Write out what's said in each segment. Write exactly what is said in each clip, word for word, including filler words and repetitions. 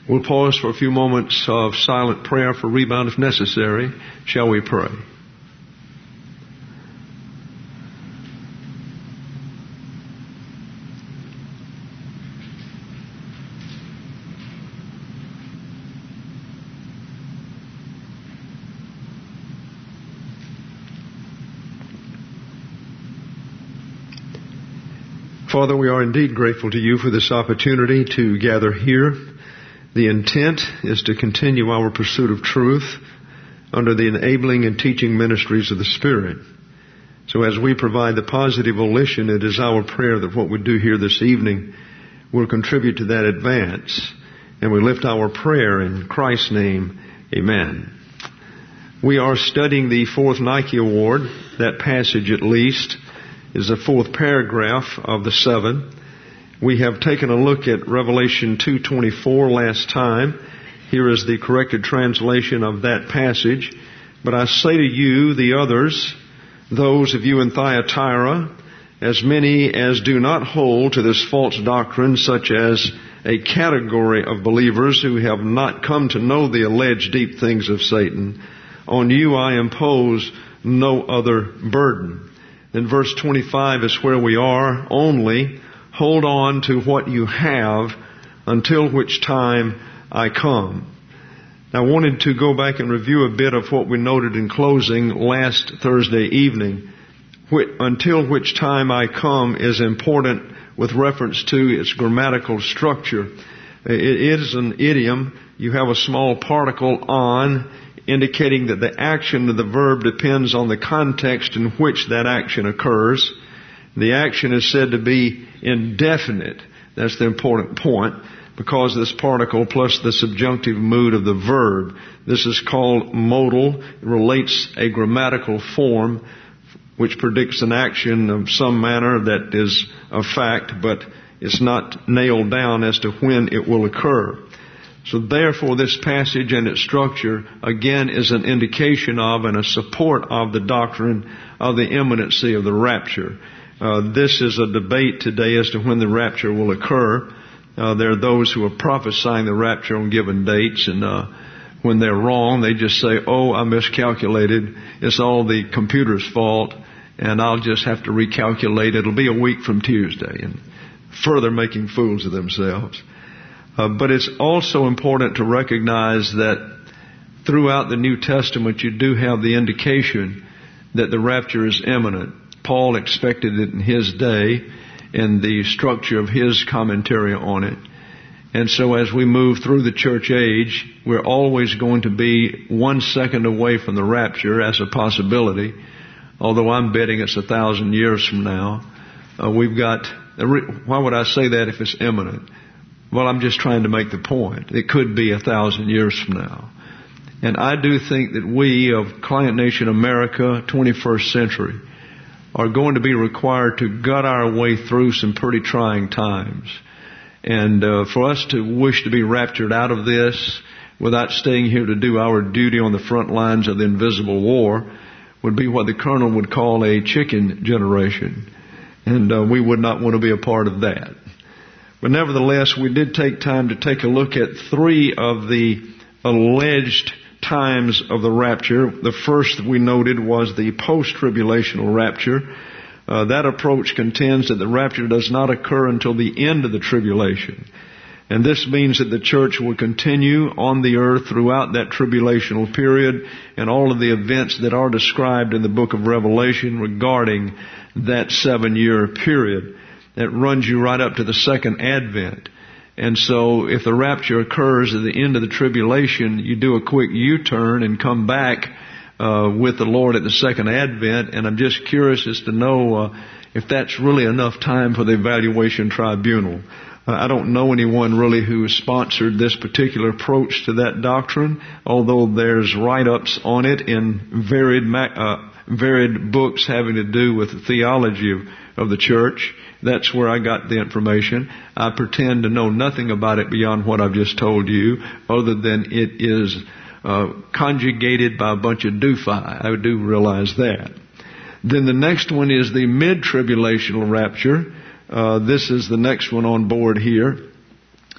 We'll pause for a few moments of silent prayer for rebound if necessary. Shall we pray? Father, we are indeed grateful to you for this opportunity to gather here. The intent is to continue our pursuit of truth under the enabling and teaching ministries of the Spirit. So as we provide the positive volition, it is our prayer that what we do here this evening will contribute to that advance. And we lift our prayer in Christ's name. Amen. We are studying the fourth Nike Award. That passage at least is the fourth paragraph of the seven. We have taken a look at Revelation two twenty-four last time. Here is the corrected translation of that passage. But I say to you, the others, those of you in Thyatira, as many as do not hold to this false doctrine, such as a category of believers who have not come to know the alleged deep things of Satan, on you I impose no other burden. Then verse twenty-five is where we are. Only hold on to what you have until which time I come. Now, I wanted to go back and review a bit of what we noted in closing last Thursday evening. Until which time I come is important with reference to its grammatical structure. It is an idiom. You have a small particle on, indicating that the action of the verb depends on the context in which that action occurs. The action is said to be indefinite. That's the important point, because this particle plus the subjunctive mood of the verb. This is called modal. It relates a grammatical form which predicts an action of some manner that is a fact, but it's not nailed down as to when it will occur. So therefore, this passage and its structure, again, is an indication of and a support of the doctrine of the imminency of the rapture. Uh, this is a debate today as to when the rapture will occur. Uh, there are those who are prophesying the rapture on given dates, and uh, when they're wrong, they just say, oh, I miscalculated. It's all the computer's fault, and I'll just have to recalculate. It'll be a week from Tuesday, and further making fools of themselves. Uh, but it's also important to recognize that throughout the New Testament you do have the indication that the rapture is imminent. Paul expected it in his day in the structure of his commentary on it. And so as we move through the church age, we're always going to be one second away from the rapture as a possibility, although I'm betting it's a thousand years from now. Uh, we've got, why would I say that if it's imminent? Well, I'm just trying to make the point. It could be a thousand years from now. And I do think that we of Client Nation America, twenty-first century, are going to be required to gut our way through some pretty trying times. And uh, for us to wish to be raptured out of this without staying here to do our duty on the front lines of the invisible war would be what the Colonel would call a chicken generation. And uh, we would not want to be a part of that. But nevertheless, we did take time to take a look at three of the alleged times of the rapture. The first we noted was the post-tribulational rapture. Uh, that approach contends that the rapture does not occur until the end of the tribulation. And this means that the church will continue on the earth throughout that tribulational period and all of the events that are described in the book of Revelation regarding that seven-year period. That runs you right up to the second advent. And so if the rapture occurs at the end of the tribulation, you do a quick U-turn and come back uh, with the Lord at the second advent. And I'm just curious as to know uh, if that's really enough time for the evaluation tribunal. Uh, I don't know anyone really who sponsored this particular approach to that doctrine, although there's write-ups on it in varied ma- uh, varied books having to do with the theology of, of the church. That's where I got the information. I pretend to know nothing about it beyond what I've just told you, other than it is uh, conjugated by a bunch of doofi. I do realize that. Then the next one is the mid-tribulational rapture. Uh, this is the next one on board here.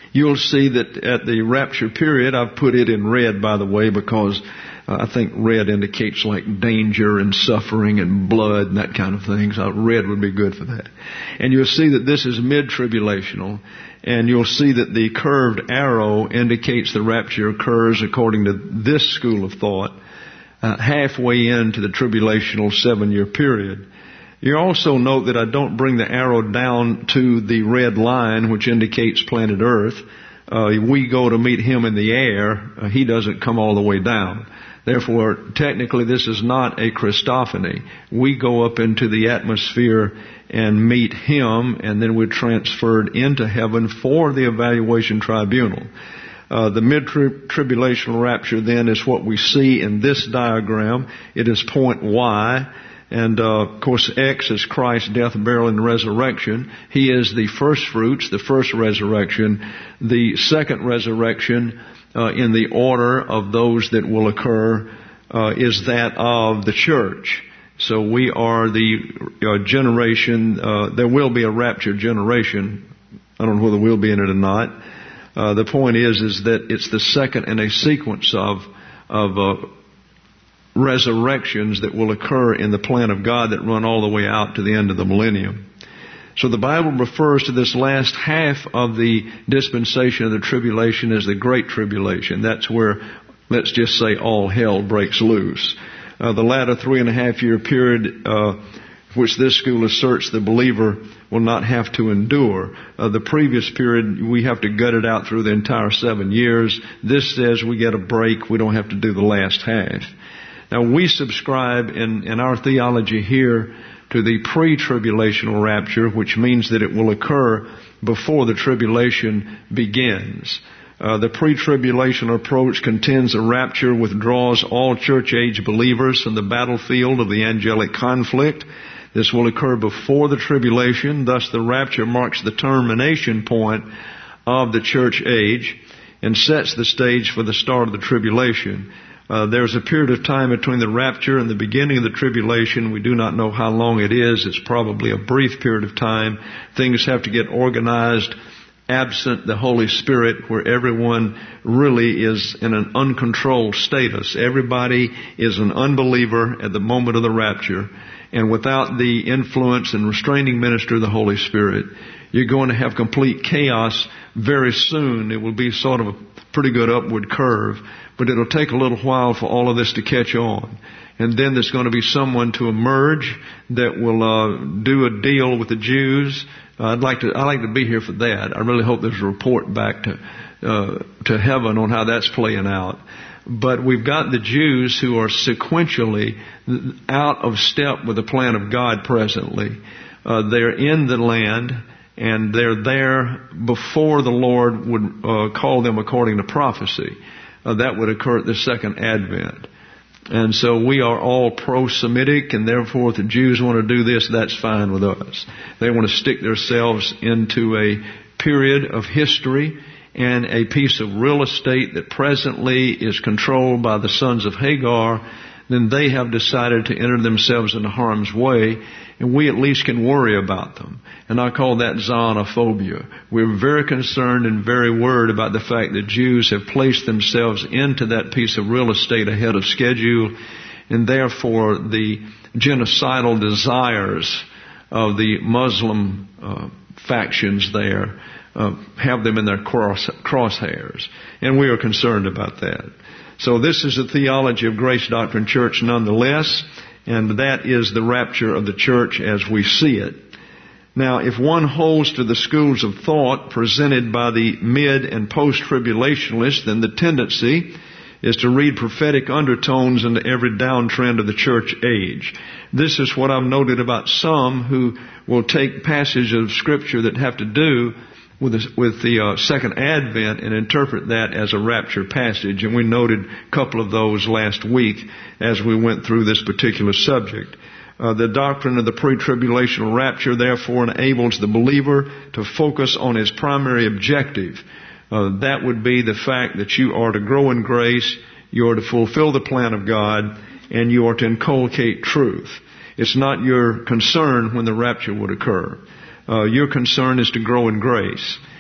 you'll see that at the rapture period, I've put it in red, by the way, because uh, I think red indicates like danger and suffering and blood and that kind of thing. So red would be good for that. And you'll see that this is mid-tribulational. And you'll see that the curved arrow indicates the rapture occurs, according to this school of thought, uh, halfway into the tribulational seven-year period. You also note that I don't bring the arrow down to the red line, which indicates planet Earth. Uh, we go to meet Him in the air. Uh, he doesn't come all the way down. Therefore, technically, this is not a Christophany. We go up into the atmosphere and meet Him, and then we're transferred into heaven for the evaluation tribunal. Uh, the mid-tribulational rapture, then, is what we see in this diagram. It is point Y. And, uh, of course, X is Christ's death, burial, and resurrection. He is the first fruits, the first resurrection. The second resurrection, uh, in the order of those that will occur, uh, is that of the church. So we are the uh, generation, uh, there will be a rapture generation. I don't know whether we'll be in it or not. Uh, the point is, is that it's the second in a sequence of, of, uh, resurrections that will occur in the plan of God that run all the way out to the end of the millennium. So the Bible refers to this last half of the dispensation of the tribulation as the Great Tribulation. That's where, let's just say, all hell breaks loose. Uh, the latter three and a half year period, uh, which this school asserts the believer will not have to endure. Uh, the previous period, we have to gut it out through the entire seven years. This says we get a break. We don't have to do the last half. Now, we subscribe in, in our theology here to the pre-tribulational rapture, which means that it will occur before the tribulation begins. Uh, the pre-tribulational approach contends a rapture withdraws all church-age believers from the battlefield of the angelic conflict. This will occur before the tribulation. Thus, the rapture marks the termination point of the church age and sets the stage for the start of the tribulation. Uh, there's a period of time between the rapture and the beginning of the tribulation. We do not know how long it is. It's probably a brief period of time. Things have to get organized absent the Holy Spirit, where everyone really is in an uncontrolled status. Everybody is an unbeliever at the moment of the rapture. And without the influence and restraining ministry of the Holy Spirit, you're going to have complete chaos very soon. It will be sort of a pretty good upward curve. But it'll take a little while for all of this to catch on. And then there's going to be someone to emerge that will uh, do a deal with the Jews. Uh, I'd like to I'd like to be here for that. I really hope there's a report back to uh, to heaven on how that's playing out. But we've got the Jews who are sequentially out of step with the plan of God presently. Uh, they're in the land, and they're there before the Lord would uh, call them according to prophecy. Uh, that would occur at the second advent. And so we are all pro-Semitic, and therefore if the Jews want to do this, that's fine with us. They want to stick themselves into a period of history and a piece of real estate that presently is controlled by the sons of Hagar. Then they have decided to enter themselves into harm's way, and we at least can worry about them. And I call that Zionophobia. We're very concerned and very worried about the fact that Jews have placed themselves into that piece of real estate ahead of schedule, and therefore the genocidal desires of the Muslim uh, factions there uh, have them in their cross, crosshairs. And we are concerned about that. So this is the theology of Grace Doctrine Church nonetheless, and that is the rapture of the church as we see it. Now, if one holds to the schools of thought presented by the mid- and post-tribulationists, then the tendency is to read prophetic undertones into every downtrend of the church age. This is what I've noted about some who will take passages of Scripture that have to do with the, with the uh, second advent and interpret that as a rapture passage. And we noted a couple of those last week as we went through this particular subject. Uh, the doctrine of the pre-tribulational rapture therefore enables the believer to focus on his primary objective. Uh, that would be the fact that you are to grow in grace, you are to fulfill the plan of God, and you are to inculcate truth. It's not your concern when the rapture would occur. Uh, your concern is to grow in grace.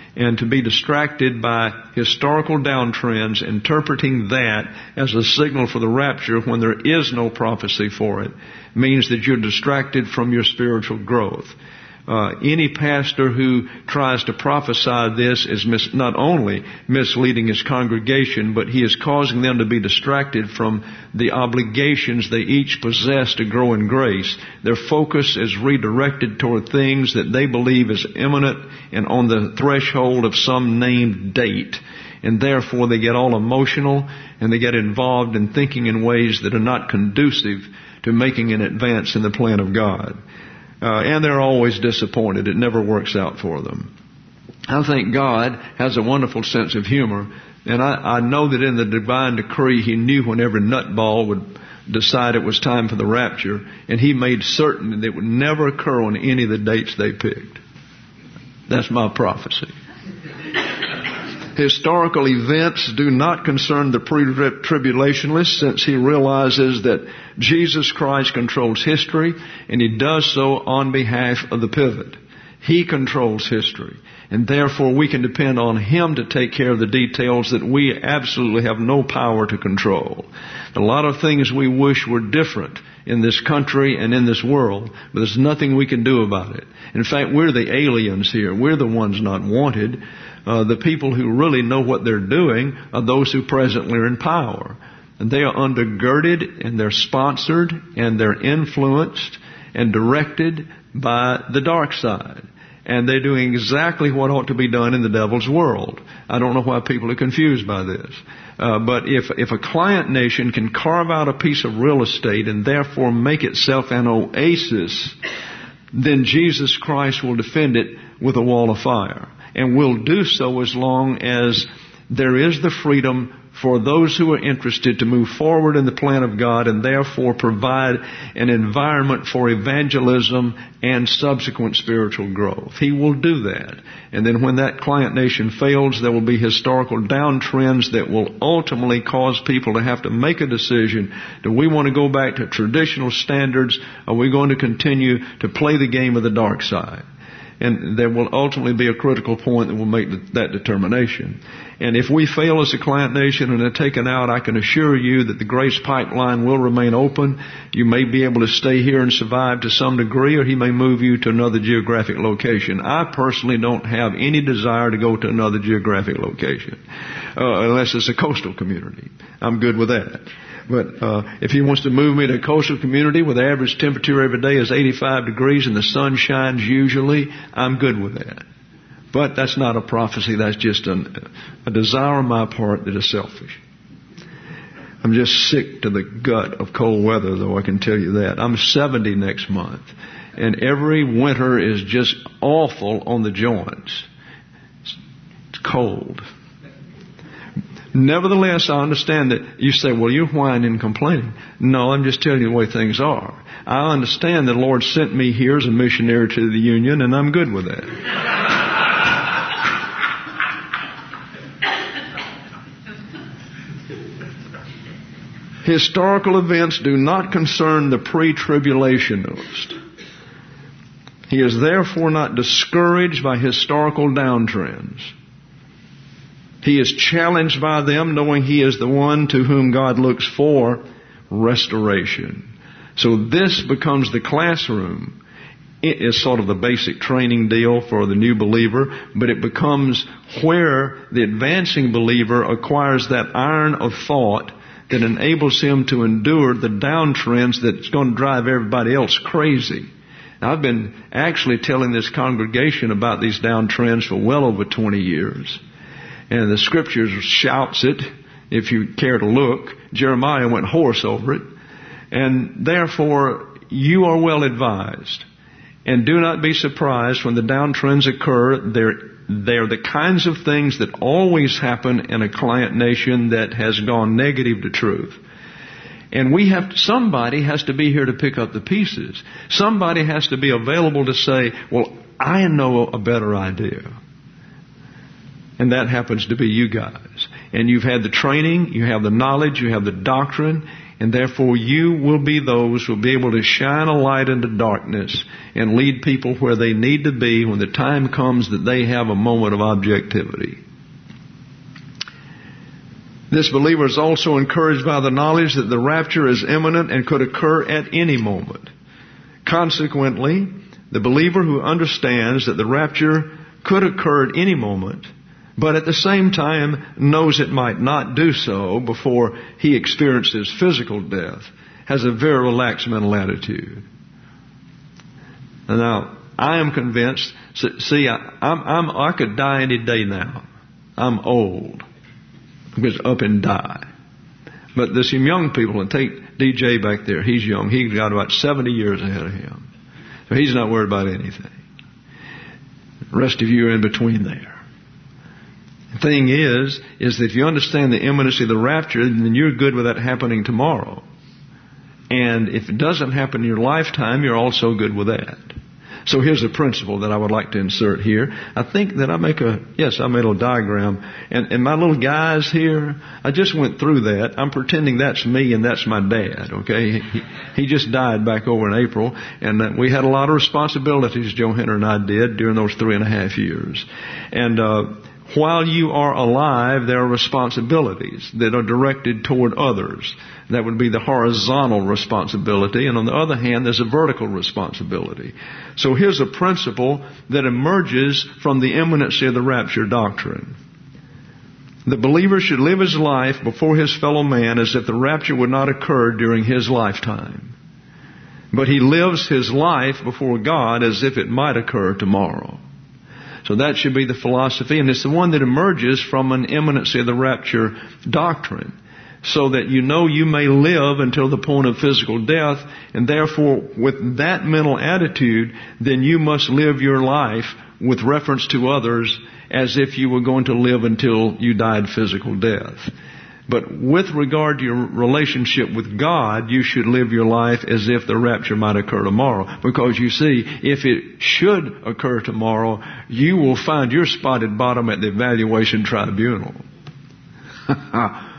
and to be distracted by historical downtrends, interpreting that as a signal for the rapture when there is no prophecy for it, means that you're distracted from your spiritual growth. Uh, any pastor who tries to prophesy this is mis- not only misleading his congregation, but he is causing them to be distracted from the obligations they each possess to grow in grace. Their focus is redirected toward things that they believe is imminent and on the threshold of some named date. And therefore they get all emotional and they get involved in thinking in ways that are not conducive to making an advance in the plan of God. Uh, and they're always disappointed. It never works out for them. I think God has a wonderful sense of humor, and I, I know that in the divine decree He knew when every nutball would decide it was time for the rapture, and He made certain that it would never occur on any of the dates they picked. That's my prophecy. Historical events do not concern the pre-tribulationist, since he realizes that Jesus Christ controls history, and He does so on behalf of the pivot. He controls history, and therefore we can depend on Him to take care of the details that we absolutely have no power to control. A lot of things we wish were different in this country and in this world, but there's nothing we can do about it. In fact, we're the aliens here. We're the ones not wanted. Uh, the people who really know what they're doing are those who presently are in power. And they are undergirded, and they're sponsored, and they're influenced and directed by the dark side. And they're doing exactly what ought to be done in the devil's world. I don't know why people are confused by this. Uh, but if, if a client nation can carve out a piece of real estate and therefore make itself an oasis, then Jesus Christ will defend it with a wall of fire. And will do so as long as there is the freedom for those who are interested to move forward in the plan of God, and therefore provide an environment for evangelism and subsequent spiritual growth. He will do that. And then when that client nation fails, there will be historical downtrends that will ultimately cause people to have to make a decision. Do we want to go back to traditional standards? Or are we going to continue to play the game of the dark side? And there will ultimately be a critical point that will make that determination. And if we fail as a client nation and are taken out, I can assure you that the grace pipeline will remain open. You may be able to stay here and survive to some degree, or He may move you to another geographic location. I personally don't have any desire to go to another geographic location, uh, unless it's a coastal community. I'm good with that. But uh, if He wants to move me to a coastal community where the average temperature every day is eighty-five degrees and the sun shines usually, I'm good with that. But that's not a prophecy. That's just an, a desire on my part that is selfish. I'm just sick to the gut of cold weather, though, I can tell you that. I'm seventy next month, and every winter is just awful on the joints. It's cold. Nevertheless, I understand that you say, well, you're whining and complaining. No, I'm just telling you the way things are. I understand that the Lord sent me here as a missionary to the Union, and I'm good with that. Historical events do not concern the pre-tribulationist. He is therefore not discouraged by historical downtrends. He is challenged by them, knowing he is the one to whom God looks for restoration. So this becomes the classroom. It is sort of the basic training deal for the new believer, but it becomes where the advancing believer acquires that iron of thought that enables him to endure the downtrends that's going to drive everybody else crazy. Now, I've been actually telling this congregation about these downtrends for well over twenty years. And the Scriptures shouts it, if you care to look. Jeremiah went hoarse over it. And therefore, you are well advised. And do not be surprised when the downtrends occur. They're, they're the kinds of things that always happen in a client nation that has gone negative to truth. And we have, somebody has to be here to pick up the pieces. Somebody has to be available to say, well, I know a better idea. And that happens to be you guys. And you've had the training, you have the knowledge, you have the doctrine, And therefore you will be those who will be able to shine a light into darkness and lead people where they need to be when the time comes that they have a moment of objectivity. This believer is also encouraged by the knowledge that the rapture is imminent and could occur at any moment. Consequently, the believer who understands that the rapture could occur at any moment, but at the same time knows it might not do so before he experiences physical death, has a very relaxed mental attitude. Now, I am convinced, see, I, I'm, I'm, I could die any day now. I'm old. I'm going to up and die. But there's some young people, and take D J back there. He's young. He's got about seventy years ahead of him. So he's not worried about anything. The rest of you are in between there. The thing is, is that if you understand the imminency of the rapture, then you're good with that happening tomorrow. And if it doesn't happen in your lifetime, you're also good with that. So here's a principle that I would like to insert here. I think that I make a, yes, I made a little diagram. And, and my little guys here, I just went through that. I'm pretending that's me and that's my dad, okay? He, he just died back over in April. And uh, we had a lot of responsibilities, Joe Henner and I did, during those three and a half years. And, uh, while you are alive, there are responsibilities that are directed toward others. That would be the horizontal responsibility. And on the other hand, there's a vertical responsibility. So here's a principle that emerges from the imminency of the rapture doctrine. The believer should live his life before his fellow man as if the rapture would not occur during his lifetime. But he lives his life before God as if it might occur tomorrow. So that should be the philosophy, and it's the one that emerges from an imminency of the rapture doctrine. So that you know you may live until the point of physical death, and therefore with that mental attitude, then you must live your life with reference to others as if you were going to live until you died physical death. But with regard to your relationship with God, you should live your life as if the rapture might occur tomorrow. Because you see, if it should occur tomorrow, you will find your spotted bottom at the evaluation tribunal. and,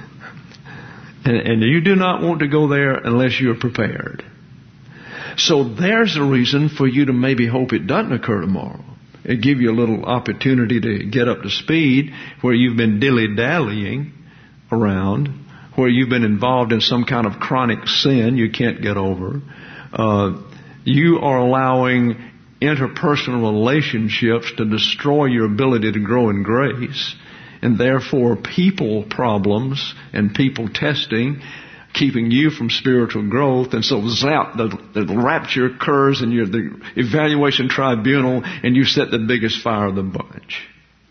and you do not want to go there unless you're prepared. So there's a reason for you to maybe hope it doesn't occur tomorrow. It give you a little opportunity to get up to speed where you've been dilly-dallying around, where you've been involved in some kind of chronic sin you can't get over. Uh, you are allowing interpersonal relationships to destroy your ability to grow in grace, and therefore people problems and people testing keeping you from spiritual growth. And so zap, the, the rapture occurs and you're the evaluation tribunal and you set the biggest fire of the bunch.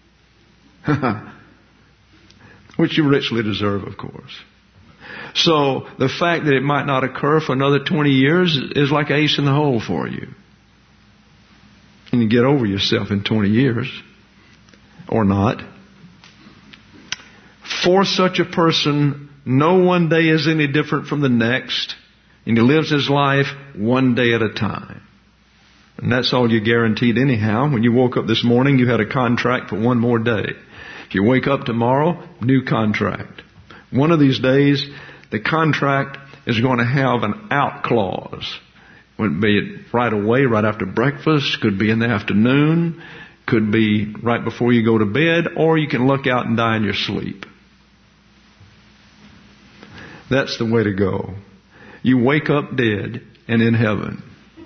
Which you richly deserve, of course. So the fact that it might not occur for another twenty years is like ace in the hole for you. And you get over yourself in twenty years. Or not. For such a person, no one day is any different from the next. And he lives his life one day at a time. And that's all you're guaranteed anyhow. When you woke up this morning, you had a contract for one more day. If you wake up tomorrow, new contract. One of these days, the contract is going to have an out clause. Would be right away, right after breakfast, could be in the afternoon, could be right before you go to bed, or you can look out and die in your sleep. That's the way to go. You wake up dead and in heaven.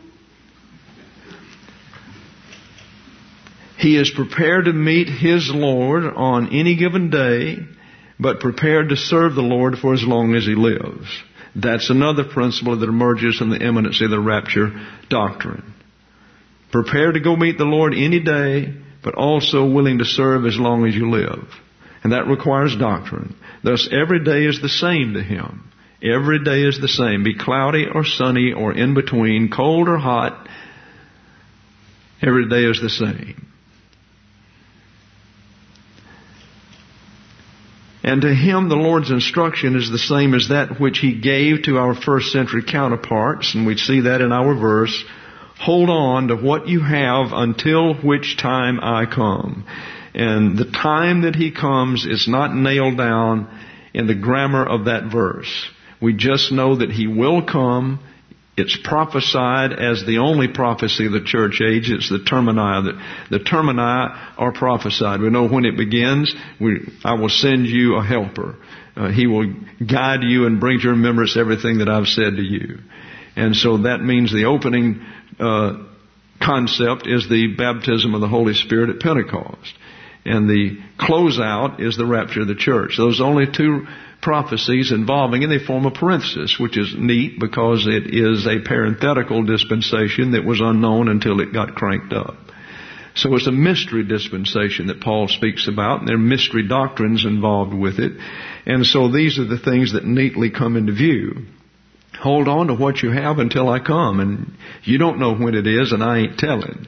He is prepared to meet his Lord on any given day, but prepared to serve the Lord for as long as he lives. That's another principle that emerges from the imminency of the rapture doctrine. Prepared to go meet the Lord any day, but also willing to serve as long as you live. And that requires doctrine. Thus, every day is the same to him. Every day is the same. Be cloudy or sunny or in between, cold or hot. Every day is the same. And to him the Lord's instruction is the same as that which he gave to our first century counterparts, and we see that in our verse. Hold on to what you have until which time I come. And the time that he comes is not nailed down in the grammar of that verse. We just know that He will come. It's prophesied as the only prophecy of the church age. It's the termini. The, the termini are prophesied. We know when it begins. We, I will send you a helper. Uh, he will guide you and bring to remembrance everything that I've said to you. And so that means the opening uh, concept is the baptism of the Holy Spirit at Pentecost. And the closeout is the rapture of the church. Those are only two prophecies involving, and they form a parenthesis, which is neat because it is a parenthetical dispensation that was unknown until it got cranked up. So it's a mystery dispensation that Paul speaks about, and there are mystery doctrines involved with it. And so these are the things that neatly come into view. Hold on to what you have until I come, and you don't know when it is, and I ain't telling.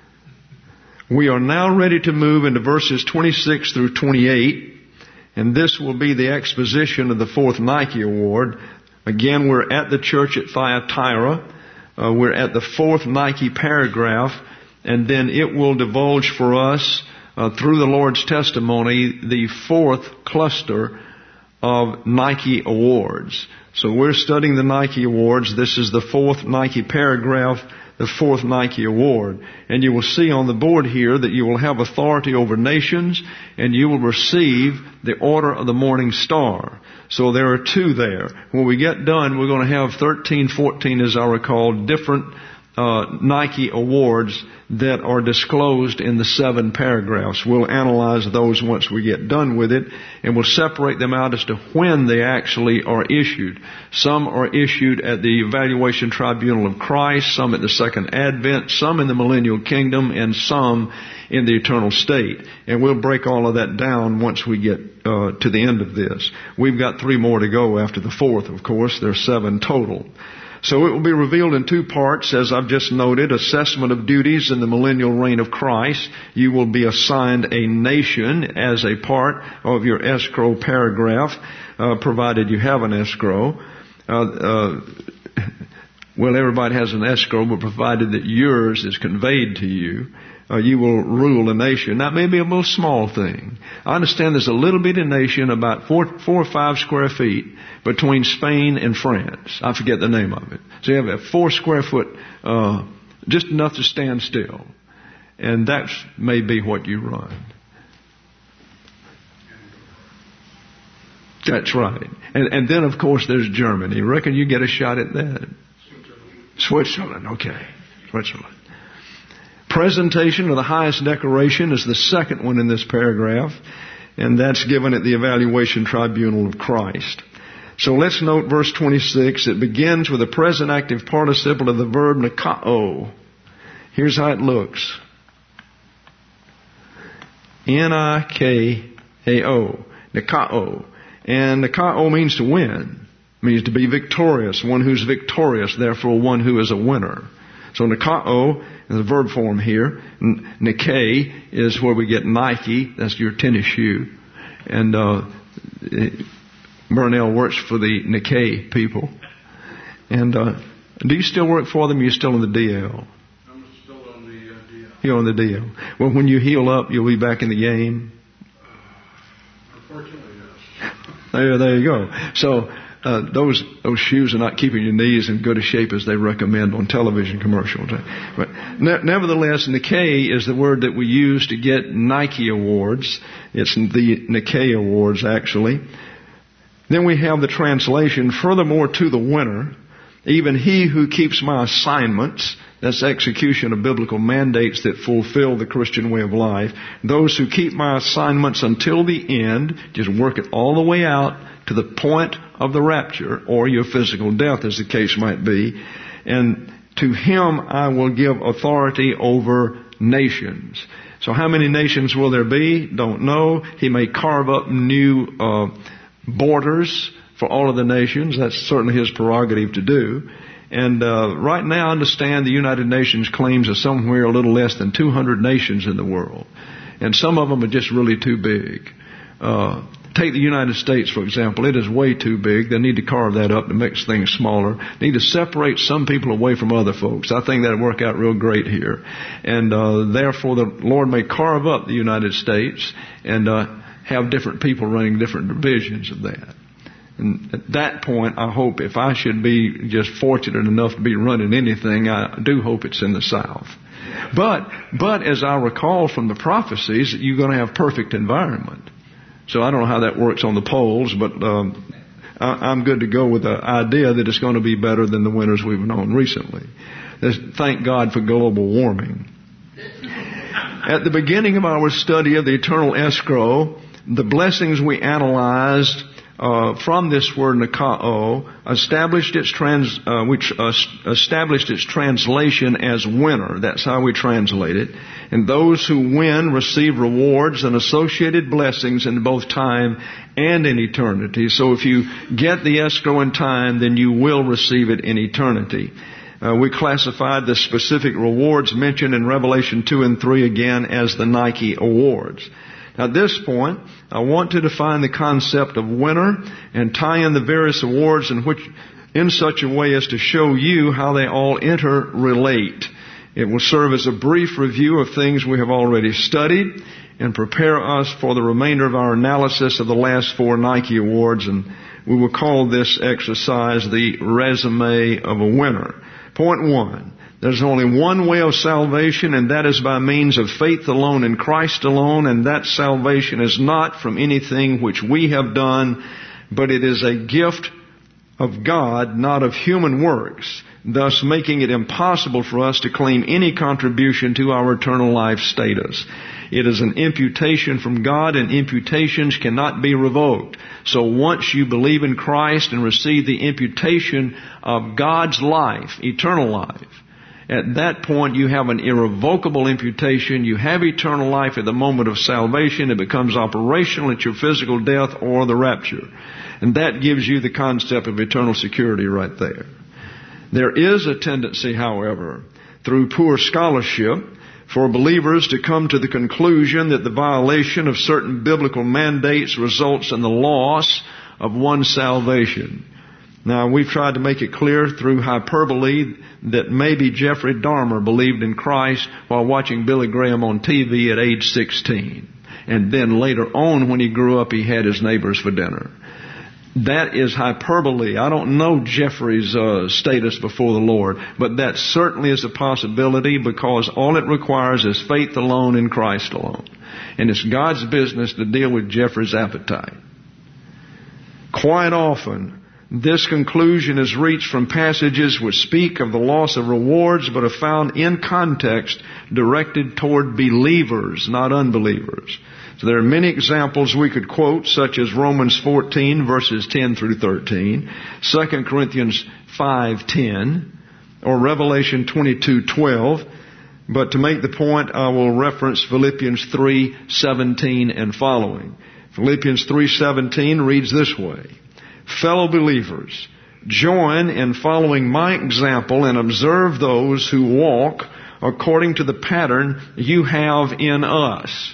We are now ready to move into verses twenty-six through twenty-eight, and this will be the exposition of the fourth Nike Award. Again, we're at the church at Thyatira. Uh, we're at the fourth Nike paragraph, and then it will divulge for us, uh, through the Lord's testimony, the fourth cluster of Nike Awards. So we're studying the Nike Awards. This is the fourth Nike paragraph, the fourth Nike Award. And you will see on the board here that you will have authority over nations, and you will receive the Order of the Morning Star. So there are two there. When we get done, we're going to have thirteen, fourteen, as I recall, different uh, Nike Awards that are disclosed in the seven paragraphs. We'll analyze those once we get done with it, and we'll separate them out as to when they actually are issued. Some are issued at the Evaluation Tribunal of Christ, some at the Second Advent, some in the Millennial Kingdom, and some in the Eternal State. And we'll break all of that down once we get uh, to the end of this. We've got three more to go after the fourth, of course. There are seven total. So it will be revealed in two parts, as I've just noted. Assessment of duties in the millennial reign of Christ. You will be assigned a nation as a part of your escrow paragraph, uh, provided you have an escrow. Uh, uh, well, everybody has an escrow, but provided that yours is conveyed to you, uh, you will rule a nation. That may be a little small thing. I understand there's a little bitty nation, about four, four or five square feet, between Spain and France. I forget the name of it. So you have a four square foot, uh, just enough to stand still. And that may be what you run. That's right. And, and then, of course, there's Germany. Reckon you get a shot at that? Switzerland. Switzerland, okay. Switzerland. Presentation of the highest decoration is the second one in this paragraph, and that's given at the Evaluation Tribunal of Christ. So let's note verse twenty-six. It begins with a present active participle of the verb nikao. Here's how it looks. N I K A O. Nikao. And nikao means to win. It means to be victorious. One who's victorious, therefore one who is a winner. So nikao is the verb form here. Nikkei is where we get Nike. That's your tennis shoe. And uh, Burnell works for the Nikkei people. And uh, do you still work for them? Or are you still in the D L? I'm still on the uh, D L. You're on the D L. Well, when you heal up, you'll be back in the game. Uh, unfortunately, yes. There, there you go. So uh, those those shoes are not keeping your knees in good a shape as they recommend on television commercials. But ne- nevertheless, Nikkei is the word that we use to get Nike Awards. It's the Nikkei Awards, actually. Then we have the translation, furthermore to the winner, even he who keeps my assignments, that's execution of biblical mandates that fulfill the Christian way of life. Those who keep my assignments until the end, just work it all the way out to the point of the rapture or your physical death, as the case might be. And to him I will give authority over nations. So how many nations will there be? Don't know. He may carve up new uh, borders for all of the nations. That's certainly his prerogative to do. And uh, right now, I understand the United Nations claims are somewhere a little less than two hundred nations in the world. And some of them are just really too big. Uh, take the United States, for example. It is way too big. They need to carve that up to make things smaller. They need to separate some people away from other folks. I think that would work out real great here. And uh, therefore, the Lord may carve up the United States and uh, have different people running different divisions of that. And at that point, I hope if I should be just fortunate enough to be running anything, I do hope it's in the South. But, but as I recall from the prophecies, you're going to have perfect environment. So I don't know how that works on the poles, but um, I, I'm good to go with the idea that it's going to be better than the winters we've known recently. Let's thank God for global warming. At the beginning of our study of the eternal escrow, the blessings we analyzed uh, from this word nikao established its trans, uh, which uh, established its translation as winner. That's how we translate it. And those who win receive rewards and associated blessings in both time and in eternity. So if you get the escrow in time, then you will receive it in eternity. Uh, we classified the specific rewards mentioned in Revelation two and three again as the Nike Awards. Now, at this point, I want to define the concept of winner and tie in the various awards in which, in such a way as to show you how they all interrelate. It will serve as a brief review of things we have already studied and prepare us for the remainder of our analysis of the last four Nike Awards, and we will call this exercise the resume of a winner. Point one. There's only one way of salvation, and that is by means of faith alone in Christ alone, and that salvation is not from anything which we have done, but it is a gift of God, not of human works, thus making it impossible for us to claim any contribution to our eternal life status. It is an imputation from God, and imputations cannot be revoked. So once you believe in Christ and receive the imputation of God's life, eternal life, at that point, you have an irrevocable imputation. You have eternal life at the moment of salvation. It becomes operational at your physical death or the rapture. And that gives you the concept of eternal security right there. There is a tendency, however, through poor scholarship, for believers to come to the conclusion that the violation of certain biblical mandates results in the loss of one's salvation. Now, we've tried to make it clear through hyperbole that maybe Jeffrey Dahmer believed in Christ while watching Billy Graham on T V at age sixteen. And then later on, when he grew up, he had his neighbors for dinner. That is hyperbole. I don't know Jeffrey's uh, status before the Lord, but that certainly is a possibility, because all it requires is faith alone in Christ alone. And it's God's business to deal with Jeffrey's appetite. Quite often, this conclusion is reached from passages which speak of the loss of rewards, but are found in context directed toward believers, not unbelievers. So there are many examples we could quote, such as Romans fourteen, verses ten through thirteen, Second Corinthians five ten, or Revelation twenty-two twelve. But to make the point, I will reference Philippians three seventeen and following. Philippians three seventeen reads this way: Fellow believers, join in following my example and observe those who walk according to the pattern you have in us.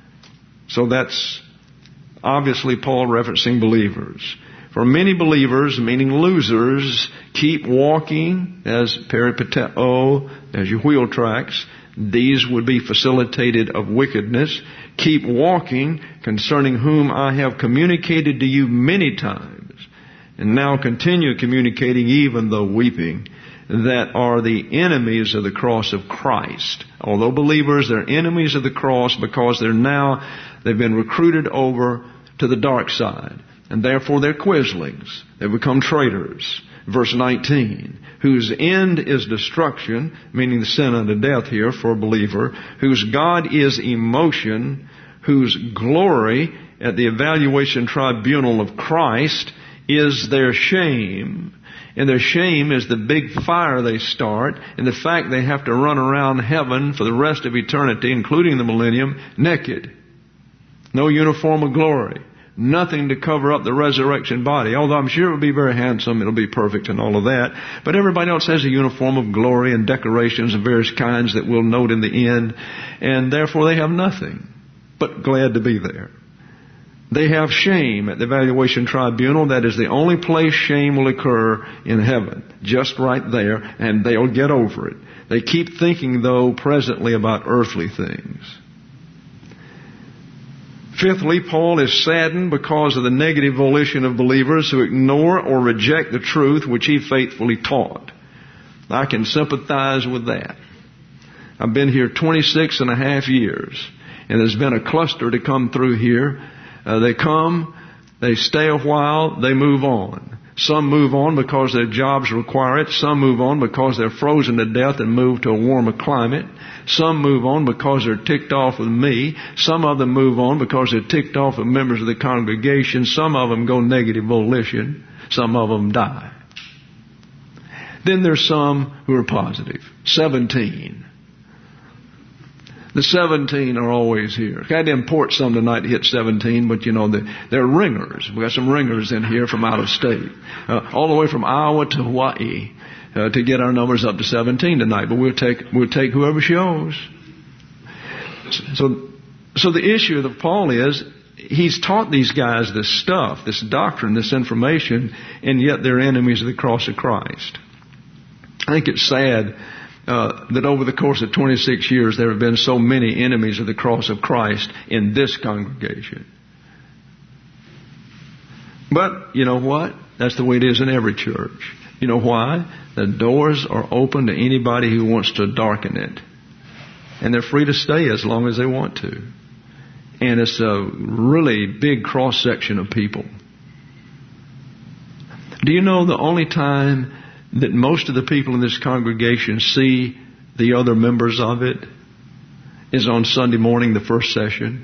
So that's obviously Paul referencing believers. For many believers, meaning losers, keep walking as peripateo, as your wheel tracks. These would be facilitated of wickedness. Keep walking, concerning whom I have communicated to you many times, and now continue communicating even though weeping, that are the enemies of the cross of Christ. Although believers, they're enemies of the cross because they're now, they've been recruited over to the dark side. And therefore they're quislings. They've become traitors. Verse nineteen, whose end is destruction, meaning the sin unto death here for a believer, whose God is emotion, whose glory at the evaluation tribunal of Christ is their shame. And their shame is the big fire they start, and the fact they have to run around heaven for the rest of eternity, including the millennium, naked. No uniform of glory. Nothing to cover up the resurrection body. Although I'm sure it will be very handsome, it'll be perfect and all of that. But everybody else has a uniform of glory and decorations of various kinds that we'll note in the end. And therefore they have nothing but glad to be there. They have shame at the evaluation tribunal. That is the only place shame will occur in heaven. Just right there, and they'll get over it. They keep thinking, though, presently about earthly things. Fifthly, Paul is saddened because of the negative volition of believers who ignore or reject the truth which he faithfully taught. I can sympathize with that. I've been here twenty-six and a half years, and there's been a cluster to come through here. Uh, they come, they stay a while, they move on. Some move on because their jobs require it. Some move on because they're frozen to death and move to a warmer climate. Some move on because they're ticked off with me. Some of them move on because they're ticked off with members of the congregation. Some of them go negative volition. Some of them die. Then there's some who are positive. Seventeen. The seventeen are always here. I had to import some tonight to hit seventeen, but you know, they're ringers. We got some ringers in here from out of state. Uh, all the way from Iowa to Hawaii uh, to get our numbers up to seventeen tonight. But we'll take, we'll take whoever shows. So, so the issue of Paul is, he's taught these guys this stuff, this doctrine, this information, and yet they're enemies of the cross of Christ. I think it's sad Uh, that over the course of twenty-six years there have been so many enemies of the cross of Christ in this congregation. But you know what? That's the way it is in every church. You know why? The doors are open to anybody who wants to darken it. And they're free to stay as long as they want to. And it's a really big cross-section of people. Do you know the only time that most of the people in this congregation see the other members of it is on Sunday morning, the first session?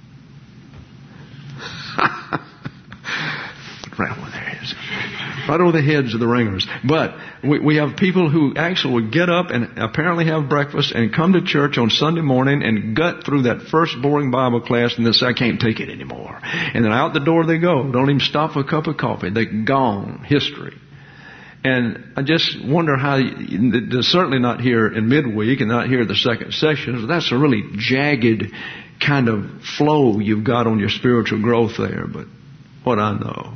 Right over there it is. Right over the heads of the ringers. But we, we have people who actually would get up and apparently have breakfast and come to church on Sunday morning and gut through that first boring Bible class and then say, I can't take it anymore. And then out the door they go. Don't even stop for a cup of coffee. They're gone. History. And I just wonder how, they're certainly not here in midweek and not here at the second session. That's a really jagged kind of flow you've got on your spiritual growth there. But what I know.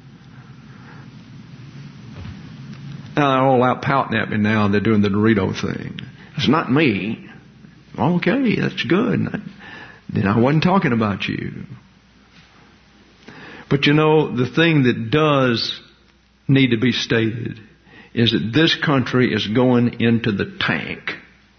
Now they're all out pouting at me now and they're doing the Dorito thing. It's not me. Okay, that's good. Then I wasn't talking about you. But you know, the thing that does need to be stated is that this country is going into the tank.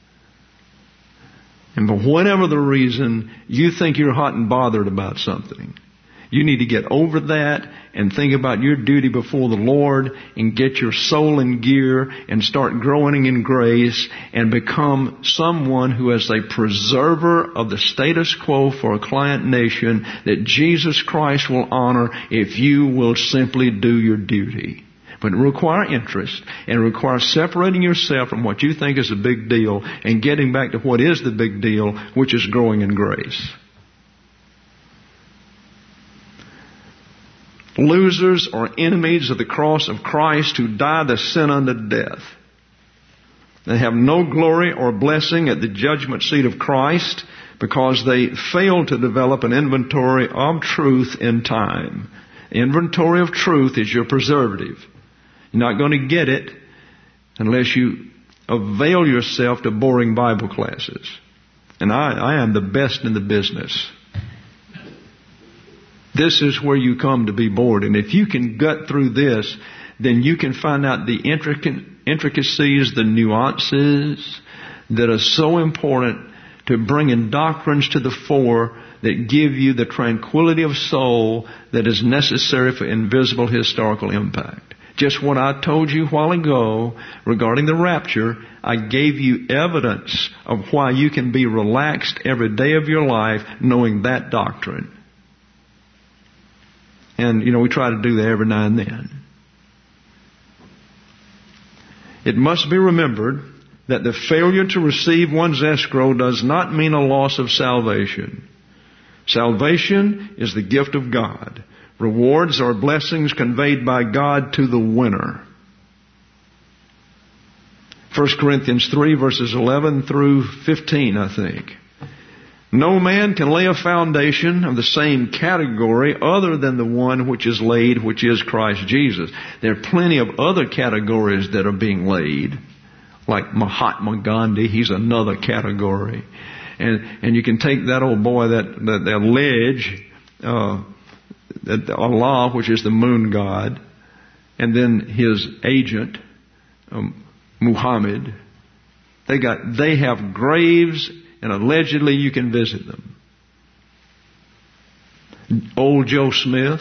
And for whatever the reason, you think you're hot and bothered about something. You need to get over that and think about your duty before the Lord and get your soul in gear and start growing in grace and become someone who is a preserver of the status quo for a client nation that Jesus Christ will honor if you will simply do your duty. But it requires interest and it requires separating yourself from what you think is a big deal and getting back to what is the big deal, which is growing in grace. Losers are enemies of the cross of Christ who die the sin unto death. They have no glory or blessing at the judgment seat of Christ because they fail to develop an inventory of truth in time. Inventory of truth is your preservative. You're not going to get it unless you avail yourself to boring Bible classes. And I, I am the best in the business. This is where you come to be bored. And if you can gut through this, then you can find out the intricate, intricacies, the nuances that are so important to bringing doctrines to the fore that give you the tranquility of soul that is necessary for invisible historical impact. Just what I told you a while ago regarding the rapture, I gave you evidence of why you can be relaxed every day of your life knowing that doctrine. And, you know, we try to do that every now and then. It must be remembered that the failure to receive one's escrow does not mean a loss of salvation. Salvation is the gift of God. Rewards are blessings conveyed by God to the winner. First Corinthians three verses eleven through fifteen, I think. No man can lay a foundation of the same category other than the one which is laid, which is Christ Jesus. There are plenty of other categories that are being laid, like Mahatma Gandhi. He's another category. And, and you can take that old boy, that, that, that ledge, uh, that Allah, which is the moon god, and then his agent, um, Muhammad. They got, they have graves, and allegedly you can visit them. Old Joe Smith.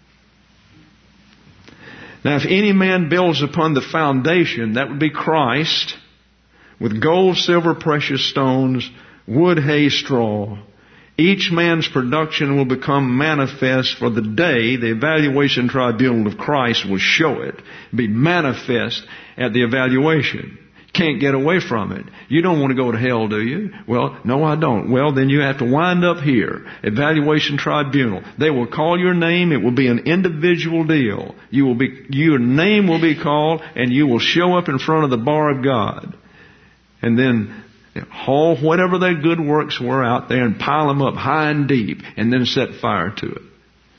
Now, if any man builds upon the foundation, that would be Christ, with gold, silver, precious stones, wood, hay, straw, each man's production will become manifest, for the day the evaluation tribunal of Christ will show it. Be manifest at the evaluation. Can't get away from it. You don't want to go to hell, do you? Well, no, I don't. Well, then you have to wind up here. Evaluation tribunal. They will call your name. It will be an individual deal. You will be, your name will be called, and you will show up in front of the bar of God. And then haul whatever their good works were out there and pile them up high and deep, and then set fire to it.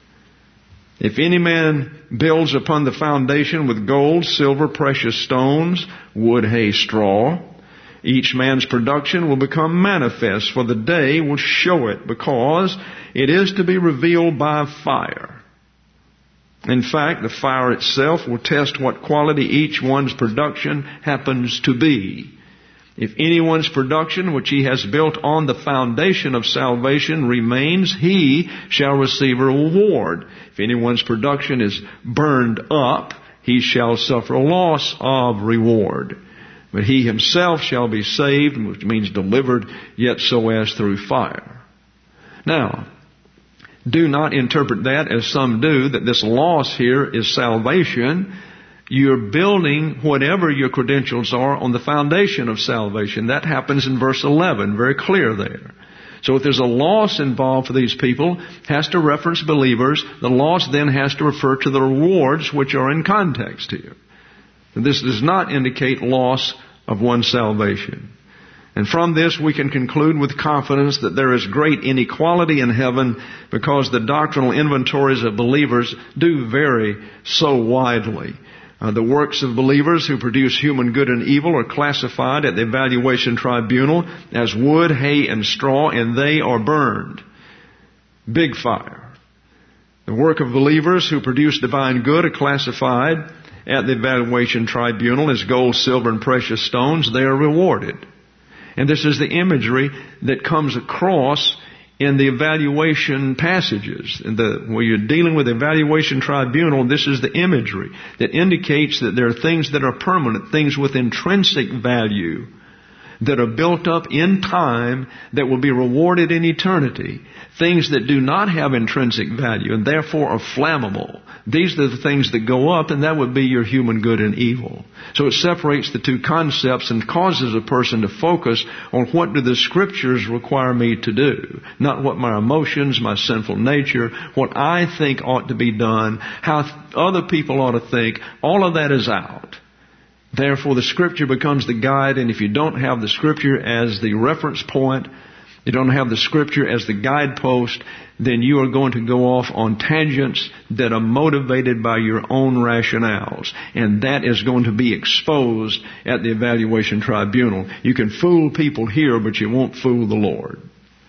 If any man builds upon the foundation with gold, silver, precious stones, wood, hay, straw, each man's production will become manifest, for the day will show it, because it is to be revealed by fire. In fact, the fire itself will test what quality each one's production happens to be. If anyone's production, which he has built on the foundation of salvation, remains, he shall receive a reward. If anyone's production is burned up, he shall suffer loss of reward. But he himself shall be saved, which means delivered, yet so as through fire. Now, do not interpret that, as some do, that this loss here is salvation. You're building whatever your credentials are on the foundation of salvation. That happens in verse eleven, very clear there. So if there's a loss involved for these people, it has to reference believers. The loss then has to refer to the rewards which are in context here. This does not indicate loss of one's salvation. And from this we can conclude with confidence that there is great inequality in heaven, because the doctrinal inventories of believers do vary so widely. Uh, the works of believers who produce human good and evil are classified at the evaluation tribunal as wood, hay, and straw, and they are burned. Big fire. The work of believers who produce divine good are classified at the evaluation tribunal as gold, silver, and precious stones. They are rewarded. And this is the imagery that comes across in the evaluation passages. In the, where you're dealing with the evaluation tribunal, this is the imagery that indicates that there are things that are permanent, things with intrinsic value that are built up in time that will be rewarded in eternity. Things that do not have intrinsic value and therefore are flammable. These are the things that go up, and that would be your human good and evil. So it separates the two concepts and causes a person to focus on what do the Scriptures require me to do. Not what my emotions, my sinful nature, what I think ought to be done, how other people ought to think. All of that is out. Therefore, the Scripture becomes the guide, and if you don't have the Scripture as the reference point, you don't have the Scripture as the guidepost, then you are going to go off on tangents that are motivated by your own rationales. And that is going to be exposed at the evaluation tribunal. You can fool people here, but you won't fool the Lord.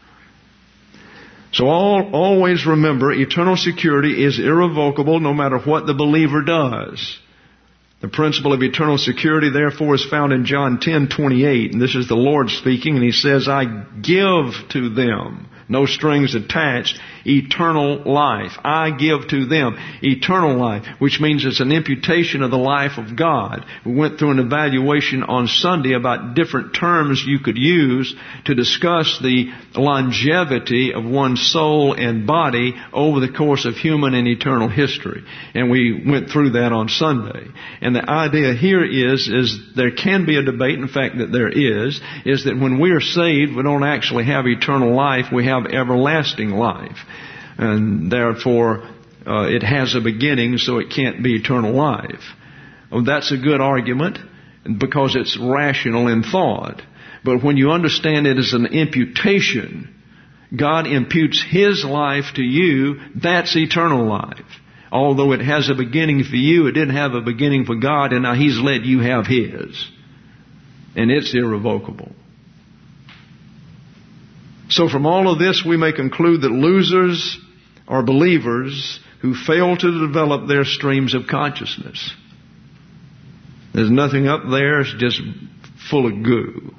So all, always remember, eternal security is irrevocable no matter what the believer does. The principle of eternal security, therefore, is found in John ten twenty-eight. And this is the Lord speaking, and He says, I give to them, no strings attached, eternal life. I give to them eternal life, which means it's an imputation of the life of God. We went through an evaluation on Sunday about different terms you could use to discuss the longevity of one's soul and body over the course of human and eternal history. And we went through that on Sunday. And the idea here is, is there can be a debate, in fact that there is, is that when we are saved, we don't actually have eternal life, we have everlasting life. And therefore, uh, it has a beginning, so it can't be eternal life. Well, that's a good argument because it's rational in thought. But when you understand it as an imputation, God imputes His life to you, that's eternal life. Although it has a beginning for you, it didn't have a beginning for God, and now He's let you have His. And it's irrevocable. So from all of this, we may conclude that losers are believers who fail to develop their streams of consciousness. There's nothing up there. It's just full of goo.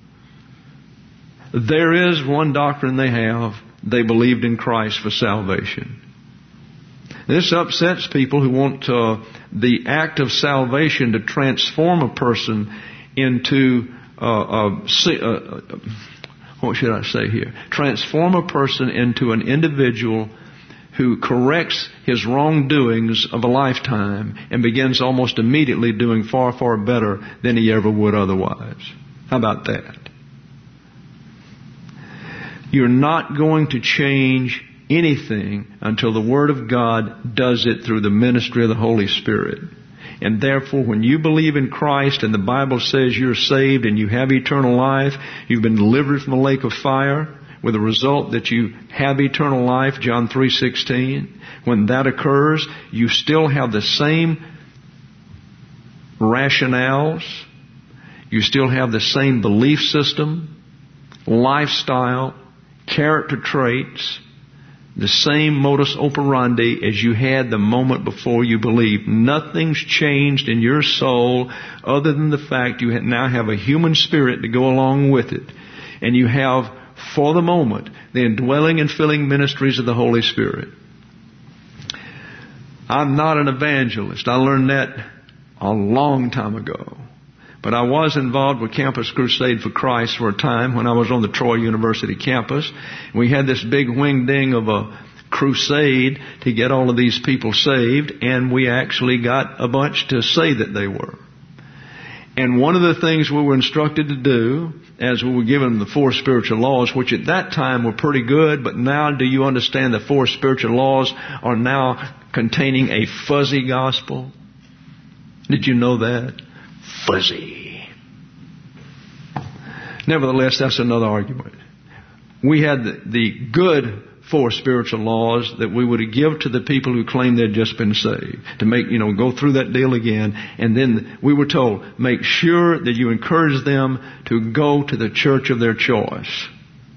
There is one doctrine they have. They believed in Christ for salvation. This upsets people who want uh, the act of salvation to transform a person into uh, a, uh, what should I say here? Transform a person into an individual who corrects his wrongdoings of a lifetime and begins almost immediately doing far, far better than he ever would otherwise. How about that? You're not going to change anything until the Word of God does it through the ministry of the Holy Spirit. And therefore, when you believe in Christ and the Bible says you're saved and you have eternal life, you've been delivered from the lake of fire, with the result that you have eternal life, John three sixteen. When that occurs, you still have the same rationales. You still have the same belief system, lifestyle, character traits, the same modus operandi as you had the moment before you believed. Nothing's changed in your soul other than the fact you now have a human spirit to go along with it. And you have, for the moment, the indwelling and filling ministries of the Holy Spirit. I'm not an evangelist. I learned that a long time ago. But I was involved with Campus Crusade for Christ for a time when I was on the Troy University campus. We had this big wing-ding of a crusade to get all of these people saved, and we actually got a bunch to say that they were. And one of the things we were instructed to do, as we were given the four spiritual laws, which at that time were pretty good, but now do you understand the four spiritual laws are now containing a fuzzy gospel? Did you know that? Fuzzy. Nevertheless, that's another argument. We had the, the good four spiritual laws that we would give to the people who claim they'd just been saved. To make, you know, go through that deal again. And then we were told, make sure that you encourage them to go to the church of their choice.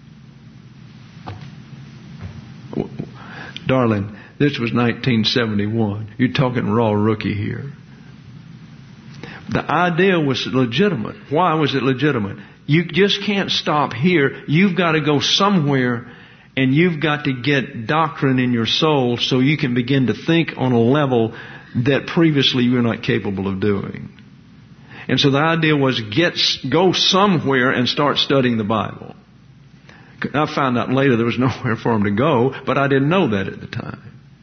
Darling, this was nineteen seventy-one. You're talking raw rookie here. The idea was legitimate. Why was it legitimate? You just can't stop here. You've got to go somewhere, and you've got to get doctrine in your soul so you can begin to think on a level that previously you were not capable of doing. And so the idea was get go somewhere and start studying the Bible. I found out later there was nowhere for them to go, but I didn't know that at the time.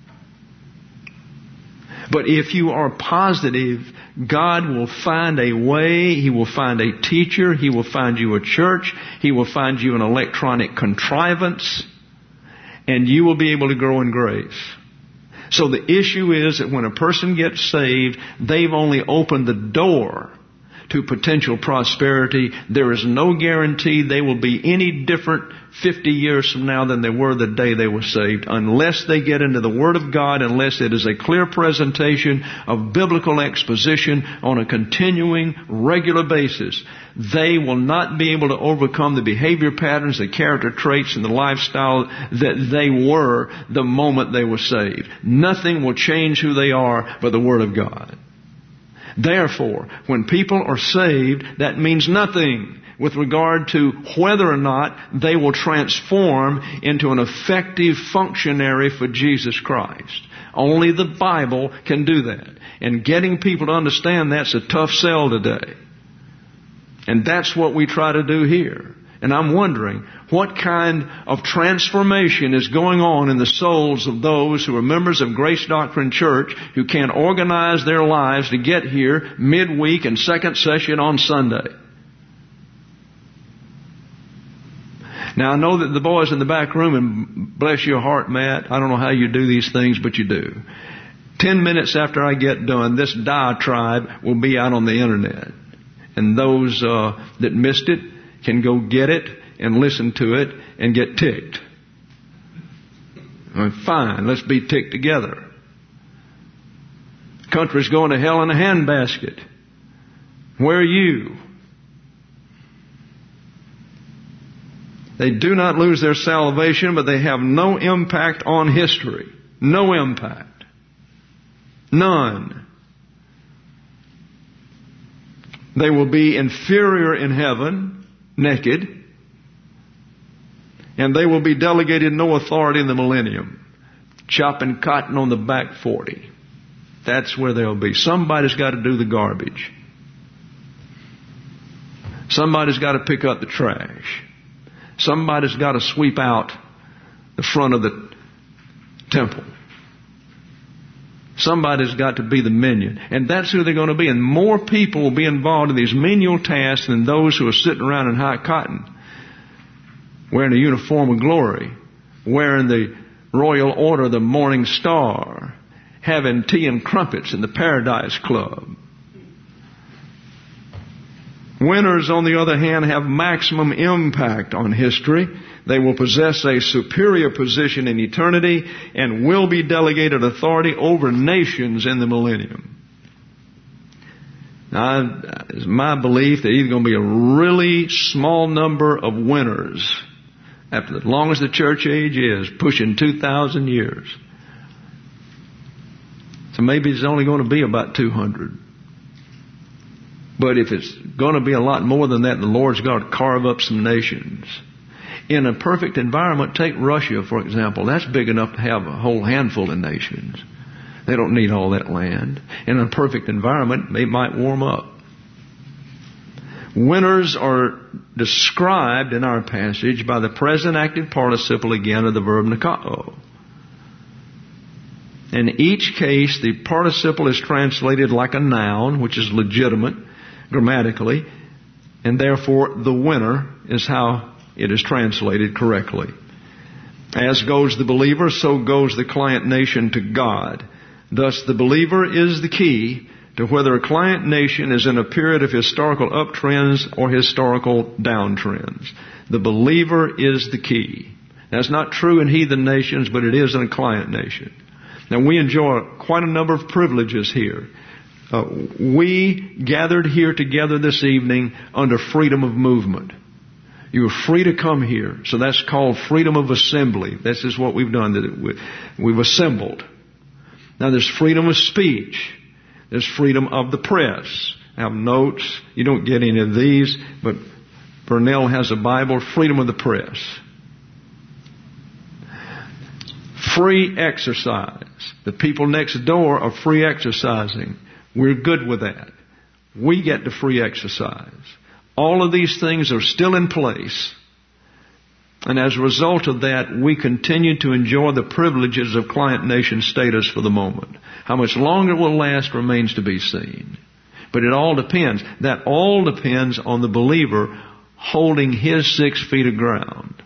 But if you are positive, God will find a way. He will find a teacher. He will find you a church. He will find you an electronic contrivance. And you will be able to grow in grace. So the issue is that when a person gets saved, they've only opened the door to potential prosperity. There is no guarantee they will be any different fifty years from now than they were the day they were saved, unless they get into the Word of God, unless it is a clear presentation of biblical exposition on a continuing, regular basis. They will not be able to overcome the behavior patterns, the character traits, and the lifestyle that they were the moment they were saved. Nothing will change who they are but the Word of God. Therefore, when people are saved, that means nothing with regard to whether or not they will transform into an effective functionary for Jesus Christ. Only the Bible can do that. And getting people to understand that's a tough sell today. And that's what we try to do here. And I'm wondering, what kind of transformation is going on in the souls of those who are members of Grace Doctrine Church who can't organize their lives to get here midweek and second session on Sunday? Now, I know that the boys in the back room, and bless your heart, Matt, I don't know how you do these things, but you do. Ten minutes after I get done, this diatribe will be out on the internet. And those uh, that missed it can go get it and listen to it and get ticked. Well, fine, let's be ticked together. The country's going to hell in a handbasket. Where are you? They do not lose their salvation, but they have no impact on history. No impact. None. They will be inferior in heaven, naked, and they will be delegated no authority in the millennium, chopping cotton on the back forty. That's where they'll be. Somebody's got to do the garbage. Somebody's got to pick up the trash. Somebody's got to sweep out the front of the temple. Somebody's got to be the minion. And that's who they're going to be. And more people will be involved in these menial tasks than those who are sitting around in high cotton, wearing a uniform of glory, wearing the Royal Order of the Morning Star, having tea and crumpets in the Paradise Club. Winners, on the other hand, have maximum impact on history. They will possess a superior position in eternity and will be delegated authority over nations in the millennium. Now, it's my belief that there's going to be a really small number of winners after as long as the church age is, pushing two thousand years. So maybe it's only going to be about two hundred. But if it's going to be a lot more than that, the Lord's got to carve up some nations. In a perfect environment, take Russia, for example. That's big enough to have a whole handful of nations. They don't need all that land. In a perfect environment, they might warm up. Winners are described in our passage by the present active participle again of the verb nikao. In each case, the participle is translated like a noun, which is legitimate grammatically, and therefore the winner is how it is translated correctly. As goes the believer, so goes the client nation to God. Thus, the believer is the key to whether a client nation is in a period of historical uptrends or historical downtrends. The believer is the key. That's not true in heathen nations, but it is in a client nation. Now, we enjoy quite a number of privileges here. Uh, we gathered here together this evening under freedom of movement. You are free to come here. So that's called freedom of assembly. This is what we've done. We've assembled. Now, there's freedom of speech. There's freedom of the press. I have notes. You don't get any of these, but Burnell has a Bible. Freedom of the press. Free exercise. The people next door are free exercising. We're good with that. We get to free exercise. All of these things are still in place. And as a result of that, we continue to enjoy the privileges of client nation status for the moment. How much longer it will last remains to be seen. But it all depends. That all depends on the believer holding his six feet of ground.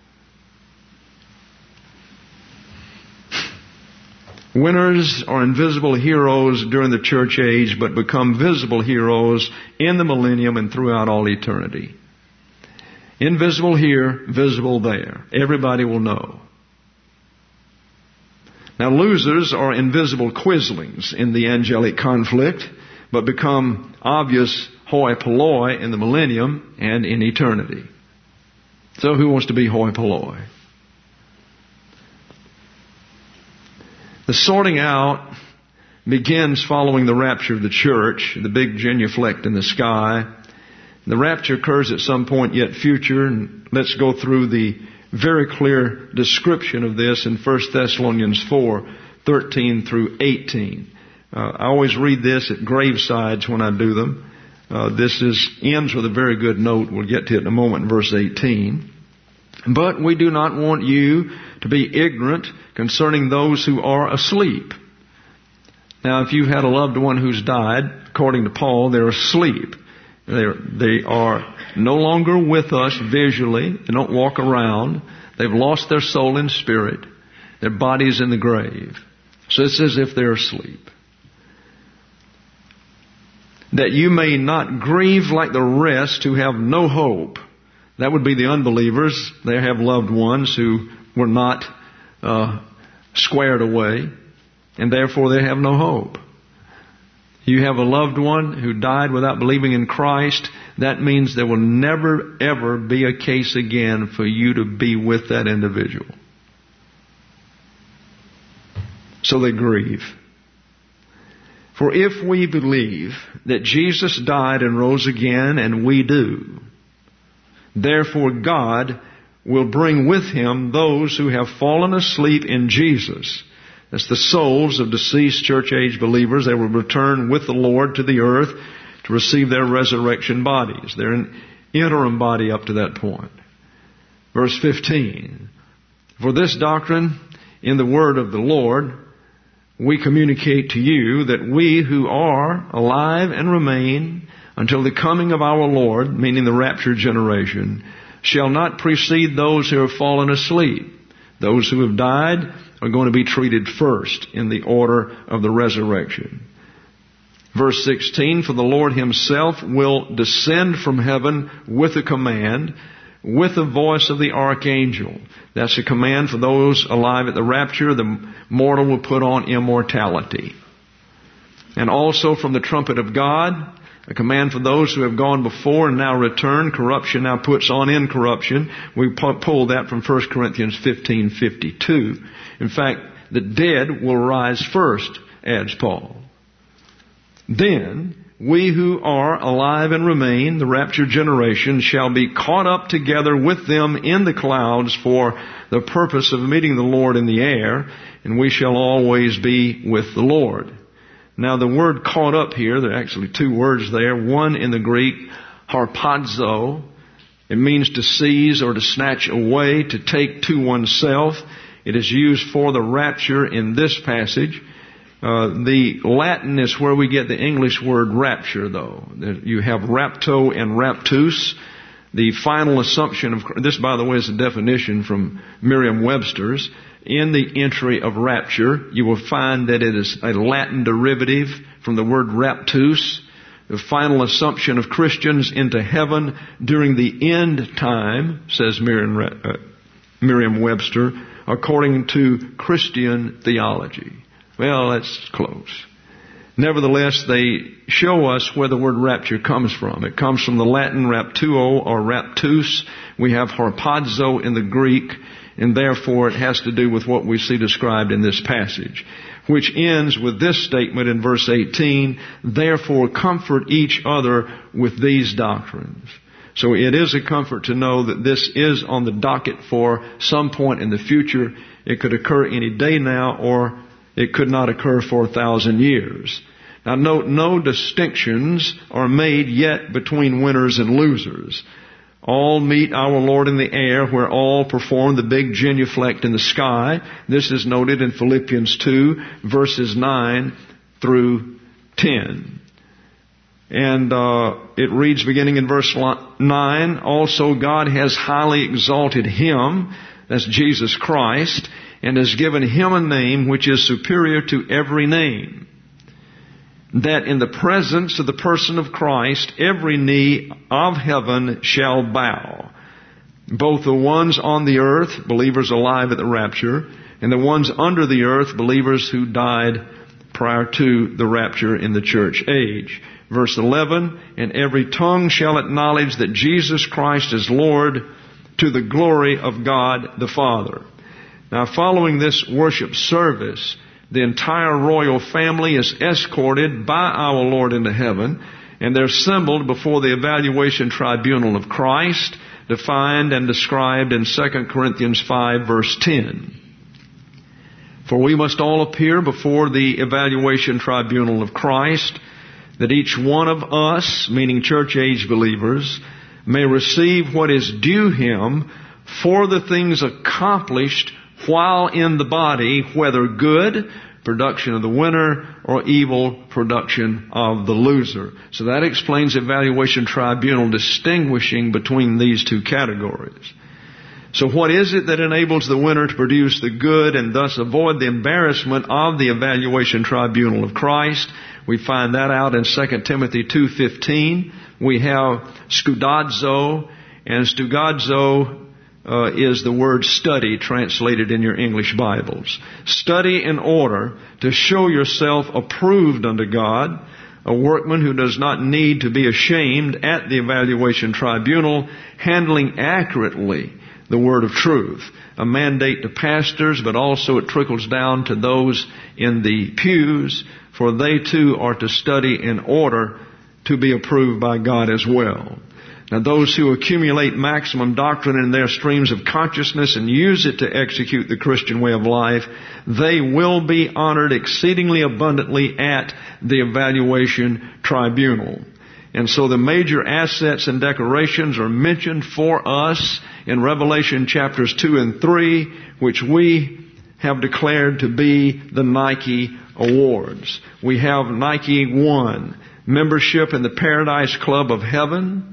Winners are invisible heroes during the church age, but become visible heroes in the millennium and throughout all eternity. Invisible here, visible there. Everybody will know. Now, losers are invisible quislings in the angelic conflict, but become obvious hoi polloi in the millennium and in eternity. So who wants to be hoi polloi? The sorting out begins following the rapture of the church, the big genuflect in the sky. The rapture occurs at some point yet future, and let's go through the very clear description of this in First Thessalonians four, thirteen through eighteen. Uh, I always read this at gravesides when I do them. Uh, this is ends with a very good note. We'll get to it in a moment, verse eighteen. But we do not want you to be ignorant concerning those who are asleep. Now, if you've had a loved one who's died, according to Paul, they're asleep. They're, they are no longer with us visually. They don't walk around. They've lost their soul and spirit. Their body's in the grave. So it's as if they're asleep. That you may not grieve like the rest who have no hope. That would be the unbelievers. They have loved ones who were not uh, squared away, and therefore they have no hope. You have a loved one who died without believing in Christ. That means there will never, ever be a case again for you to be with that individual. So they grieve. For if we believe that Jesus died and rose again, and we do, therefore God will bring with Him those who have fallen asleep in Jesus. That's the souls of deceased church-age believers. They will return with the Lord to the earth to receive their resurrection bodies. They're an interim body up to that point. Verse fifteen. For this doctrine in the word of the Lord we communicate to you, that we who are alive and remain until the coming of our Lord, meaning the raptured generation, shall not precede those who have fallen asleep. Those who have died are going to be treated first in the order of the resurrection. Verse sixteen, for the Lord Himself will descend from heaven with a command, with the voice of the archangel. That's a command for those alive at the rapture. The mortal will put on immortality. And also from the trumpet of God, a command for those who have gone before and now return. Corruption now puts on incorruption. We pull that from First Corinthians fifteen fifty-two. In fact, the dead will rise first, adds Paul. Then we who are alive and remain, the raptured generation, shall be caught up together with them in the clouds for the purpose of meeting the Lord in the air, and we shall always be with the Lord. Now the word caught up here, there are actually two words there. One in the Greek, harpazo. It means to seize or to snatch away, to take to oneself. It is used for the rapture in this passage. Uh, the Latin is where we get the English word rapture, though. You have rapto and raptus. The final assumption of, this by the way is a definition from Merriam-Webster's. In the entry of rapture, you will find that it is a Latin derivative from the word raptus. The final assumption of Christians into heaven during the end time, says Merriam, uh, Merriam-Webster, according to Christian theology. Well, that's close. Nevertheless, they show us where the word rapture comes from. It comes from the Latin raptuo or raptus. We have harpazo in the Greek, and therefore it has to do with what we see described in this passage, which ends with this statement in verse eighteen, therefore comfort each other with these doctrines. So it is a comfort to know that this is on the docket for some point in the future. It could occur any day now, or it could not occur for a thousand years. Now note, no distinctions are made yet between winners and losers. All meet our Lord in the air, where all perform the big genuflect in the sky. This is noted in Philippians two, verses nine through ten. And uh, it reads beginning in verse nine, also God has highly exalted Him, that's Jesus Christ, and has given Him a name which is superior to every name, that in the presence of the person of Christ every knee of heaven shall bow, both the ones on the earth, believers alive at the rapture, and the ones under the earth, believers who died prior to the rapture in the church age. Verse eleven, and every tongue shall acknowledge that Jesus Christ is Lord, to the glory of God the Father. Now, following this worship service, the entire royal family is escorted by our Lord into heaven, and they're assembled before the evaluation tribunal of Christ, defined and described in Second Corinthians five, verse ten. For we must all appear before the evaluation tribunal of Christ, that each one of us, meaning church-age believers, may receive what is due him for the things accomplished while in the body, whether good, production of the winner, or evil, production of the loser. So that explains the evaluation tribunal distinguishing between these two categories. So what is it that enables the winner to produce the good and thus avoid the embarrassment of the evaluation tribunal of Christ? We find that out in Second Timothy two fifteen. We have skudazo, and stugazo uh, is the word study translated in your English Bibles. Study in order to show yourself approved unto God, a workman who does not need to be ashamed at the evaluation tribunal, handling accurately the word of truth. A mandate to pastors, but also it trickles down to those in the pews, for they too are to study in order to be approved by God as well. Now, those who accumulate maximum doctrine in their streams of consciousness and use it to execute the Christian way of life, they will be honored exceedingly abundantly at the evaluation tribunal. And so the major assets and decorations are mentioned for us in Revelation chapters two and three, which we have declared to be the Nike Awards. We have Nike one, membership in the Paradise Club of Heaven,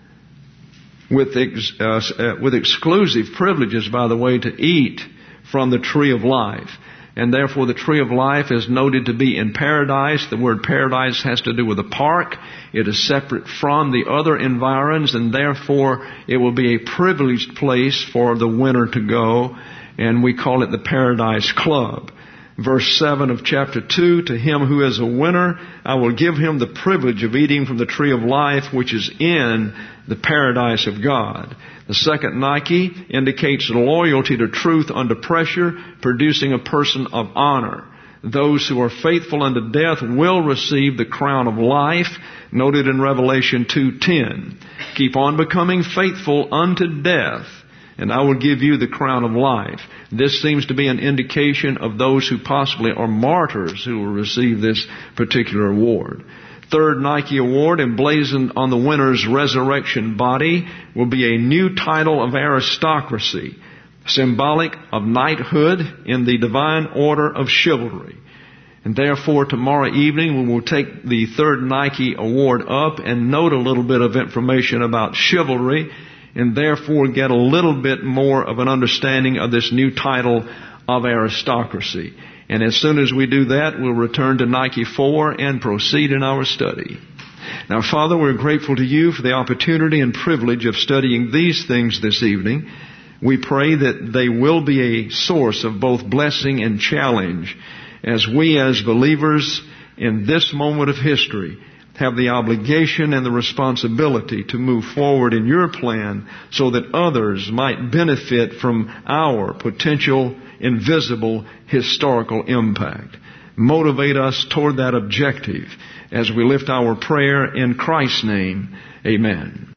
with ex, uh, uh, with exclusive privileges, by the way, to eat from the tree of life. And therefore the tree of life is noted to be in paradise. The word paradise has to do with a park. It is separate from the other environs, and therefore it will be a privileged place for the winner to go. And we call it the Paradise Club. Verse seven of chapter two, to him who is a winner, I will give him the privilege of eating from the tree of life, which is in the paradise of God. The second Nike indicates loyalty to truth under pressure, producing a person of honor. Those who are faithful unto death will receive the crown of life, noted in Revelation two ten. Keep on becoming faithful unto death, and I will give you the crown of life. This seems to be an indication of those who possibly are martyrs who will receive this particular award. Third Nike Award, emblazoned on the winner's resurrection body, will be a new title of aristocracy, symbolic of knighthood in the divine order of chivalry. And therefore, tomorrow evening we will take the third Nike Award up and note a little bit of information about chivalry, and therefore get a little bit more of an understanding of this new title of aristocracy. And as soon as we do that, we'll return to Nike four and proceed in our study. Now, Father, we're grateful to you for the opportunity and privilege of studying these things this evening. We pray that they will be a source of both blessing and challenge as we as believers in this moment of history have the obligation and the responsibility to move forward in your plan so that others might benefit from our potential invisible historical impact. Motivate us toward that objective as we lift our prayer in Christ's name. Amen.